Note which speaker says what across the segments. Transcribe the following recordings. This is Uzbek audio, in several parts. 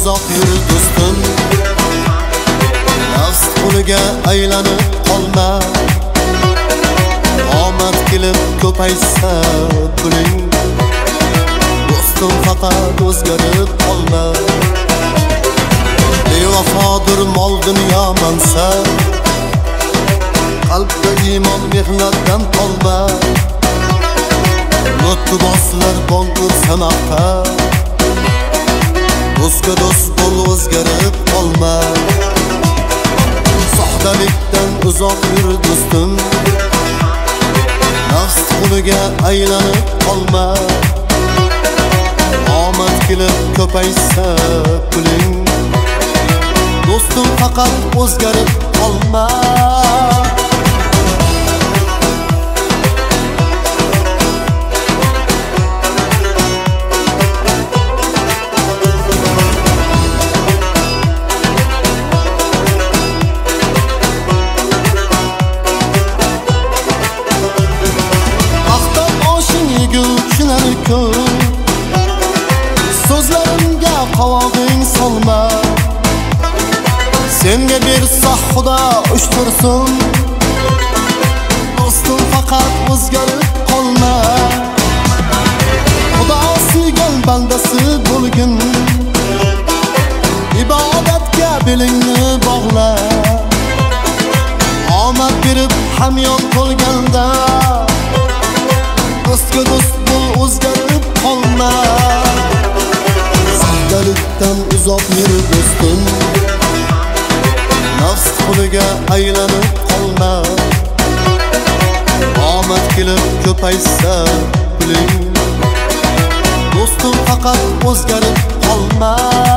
Speaker 1: uzoq yur do'stim, nafs quliga aylanib qolma. Omad kelib ko'paysa puling, do'stim faqat o'zgarib qolma. Bevafodir mol dunyo mansab, qalbda iymon mehnatdan qolma. O'tdi boslar bongur sanoqqa, do'stga do'st bo'l o'zgarib qolma. Soxtalikdan uzoq yur do'stim, nafs quliga aylanib qolma. Omad kelib ko'paysa puling, do'stim faqat o'zgarib qolma. So'zlarimga qovog'ing solma, senga bersa Xudo ushtursin. Do'stim faqat o'zgarib qolma. Xudo suygan bandasi bo'lgin, ibodatga belingni bog'la. Omad berib hamyon to'lganda, do'stga do'st bo'l o'zgarib qolma. Soxtalikdan uzoq yur do'stim, nafs quliga aylanib qolma. Omad kelib ko'paysa puling, do'stim faqat o'zgarib qolma.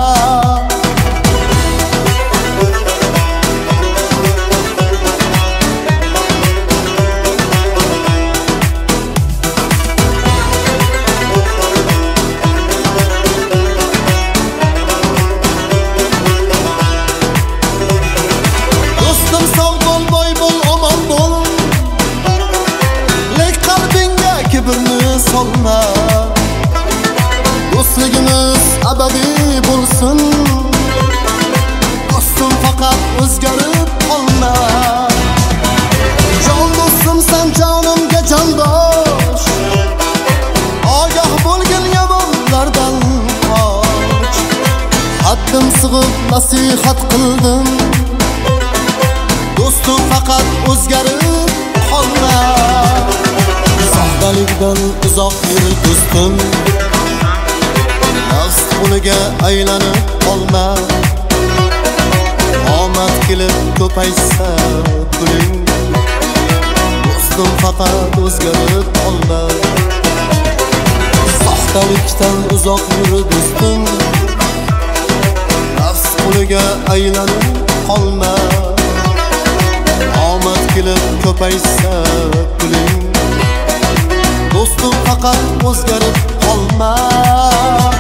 Speaker 1: Do'stligimiz abadiy bo'lsin, do'stim faqat o'zgarib qolma. Jon do'stim sen jonimga jondosh, ogoh bo'lgin yomonlardan qoch. Haddim sig'ib nasihat qildim, do'stim faqat o'zgarib qolma. Soxtalikdan uzoq yur do'stim, nafs quliga aylanib qolma. Omad kelib ko'paysa puling, do'stim faqat o'zgarib qolma. Soxtalikdan uzoq yur do'stim, nafs quliga aylanib qolma. Omad kelib ko'paysa puling, do'stim faqat o'zgarib qolma.